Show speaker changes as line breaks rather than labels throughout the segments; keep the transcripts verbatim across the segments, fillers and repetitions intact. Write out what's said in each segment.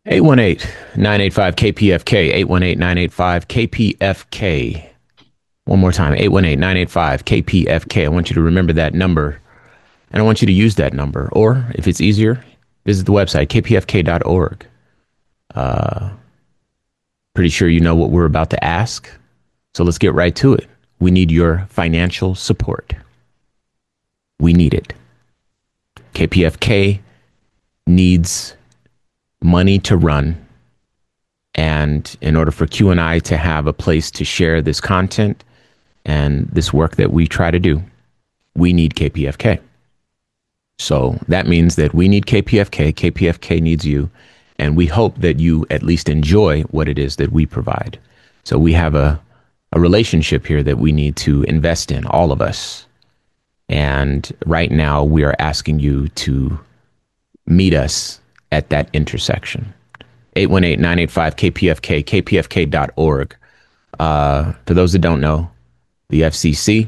eight one eight, nine eight five, K P F K, eight one eight, nine eight five, K P F K. One more time, eight one eight, nine eight five, K P F K. I want you to remember that number, and I want you to use that number. Or, if it's easier, visit the website, k p f k dot org. Uh, pretty sure you know what we're about to ask, so let's get right to it. We need your financial support. We need it. K P F K needs money to run. And in order for Q and I to have a place to share this content and this work that we try to do, we need K P F K. So that means that we need K P F K, K P F K needs you, and we hope that you at least enjoy what it is that we provide. So we have a, a relationship here that we need to invest in, all of us. And right now we are asking you to meet us at that intersection. eight one eight, nine eight five, K P F K, k p f k dot org. Uh, for those that don't know, the F C C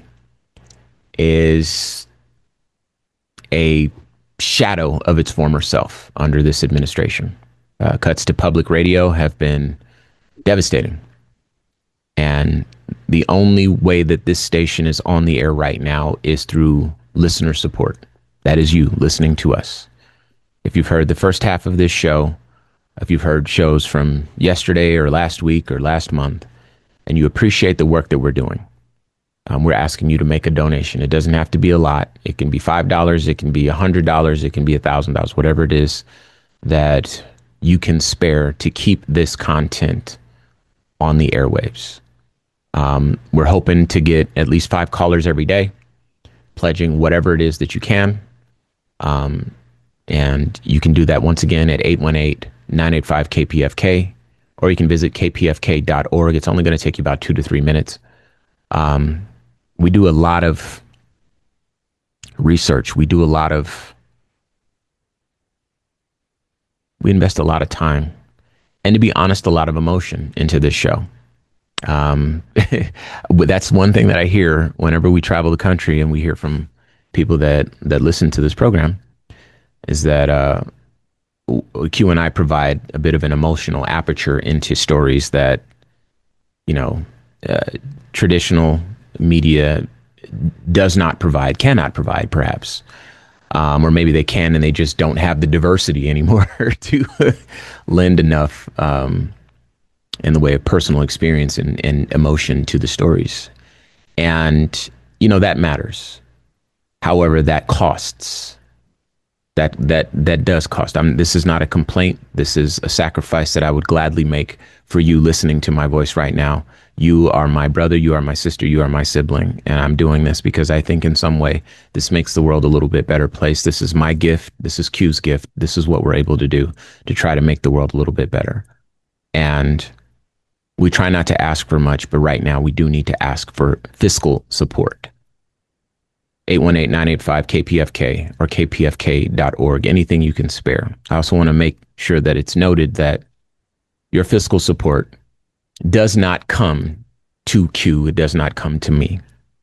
is a shadow of its former self under this administration. Uh, cuts to public radio have been devastating. And the only way that this station is on the air right now is through listener support. That is you listening to us. If you've heard the first half of this show, if you've heard shows from yesterday or last week or last month, and you appreciate the work that we're doing, um, we're asking you to make a donation. It doesn't have to be a lot. It can be five dollars, it can be one hundred dollars, it can be one thousand dollars, whatever it is that you can spare to keep this content on the airwaves. Um, we're hoping to get at least five callers every day, pledging whatever it is that you can. Um, and you can do that once again at eight one eight, nine eight five, K P F K, or you can visit k p f k dot org. It's only going to take you about two to three minutes. Um, we do a lot of research. We do a lot of, we invest a lot of time, and to be honest, a lot of emotion into this show. Um, that's one thing that I hear whenever we travel the country and we hear from people that, that listen to this program is that, uh, Q and I provide a bit of an emotional aperture into stories that, you know, uh, traditional media does not provide, cannot provide, perhaps. Um, or maybe they can and they just don't have the diversity anymore to lend enough um, in the way of personal experience and, and emotion to the stories. And, you know, that matters. However, that costs. That that that does cost. I mean, this is not a complaint. This is a sacrifice that I would gladly make for you listening to my voice right now. You are my brother, you are my sister, you are my sibling, and I'm doing this because I think in some way this makes the world a little bit better place. This is my gift. This is Q's gift. This is what we're able to do to try to make the world a little bit better. And we try not to ask for much, but right now we do need to ask for fiscal support. eight one eight, nine eight five, K P F K or k p f k dot org, anything you can spare. I also want to make sure that it's noted that your fiscal support does not come to Q. It does not come to me.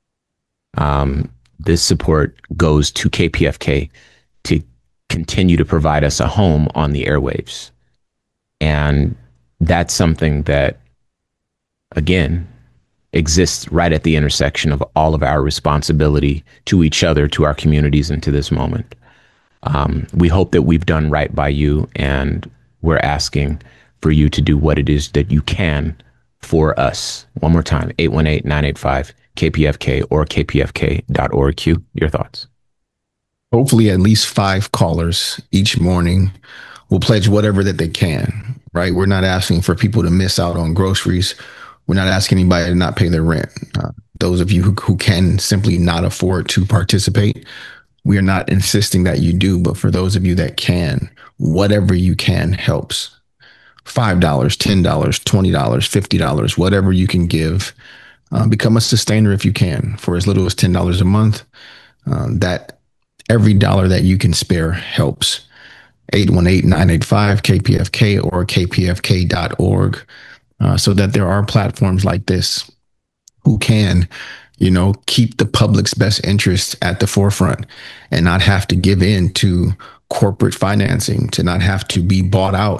Um, this support goes to K P F K to continue to provide us a home on the airwaves. And that's something that, again, exists right at the intersection of all of our responsibility to each other, to our communities, and to this moment. Um, we hope that we've done right by you, and we're asking for you to do what it is that you can for us. One more time, eight one eight, nine eight five, K P F K or k p f k dot org. Q, your thoughts?
Hopefully at least five callers each morning will pledge whatever that they can, right? We're not asking for people to miss out on groceries. We're not asking anybody to not pay their rent. Uh, those of you who, who can simply not afford to participate, we are not insisting that you do, but for those of you that can, whatever you can helps. five dollars, ten dollars, twenty dollars, fifty dollars, whatever you can give. Uh, become a sustainer if you can, for as little as ten dollars a month. Uh, that every dollar that you can spare helps. eight one eight, nine eight five, K P F K or k p f k dot org. Uh, so that there are platforms like this who can, you know, keep the public's best interests at the forefront and not have to give in to corporate financing, to not have to be bought out,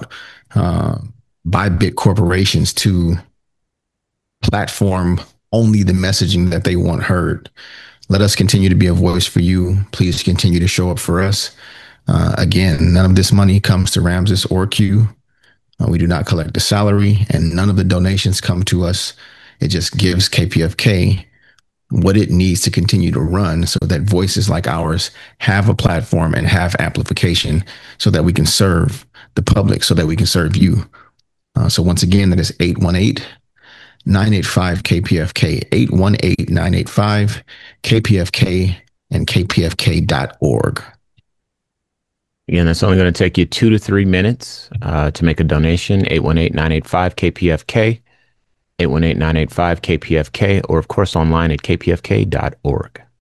uh, by big corporations to platform only the messaging that they want heard. Let us continue to be a voice for you. Please continue to show up for us. Uh, again, none of this money comes to Ramses or Q. Uh, we do not collect a salary, and none of the donations come to us. It just gives K P F K what it needs to continue to run so that voices like ours have a platform and have amplification so that we can serve the public, so that we can serve you. Uh, so once again, that is eight one eight, nine eight five, K P F K, eight one eight, nine eight five, K P F K, and K P F K dot org.
Again, that's only going to take you two to three minutes uh, to make a donation. eight one eight, nine eight five, K P F K, eight one eight, nine eight five, K P F K, or of course online at K P F K dot org.